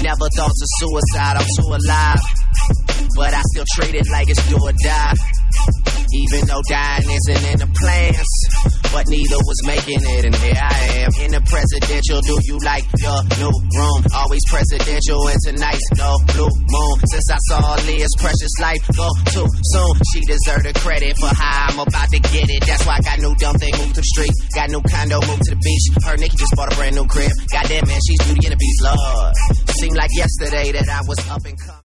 never thoughts of suicide, I'm too alive. But I still treat it like it's do or die. Even though dying isn't in the plans, but neither was making it, and here I am in the presidential. Do you like your new room? Always presidential, and tonight's no blue moon. Since I saw Leah's precious life go too soon, she deserved the credit for how I'm about to get it. That's why I got new dumb thing, moved to the street. Got new condo, moved to the beach. Her Nikki just bought a brand new crib. Goddamn man, she's Beauty and the Beast, Lord. Seemed like yesterday that I was up and coming.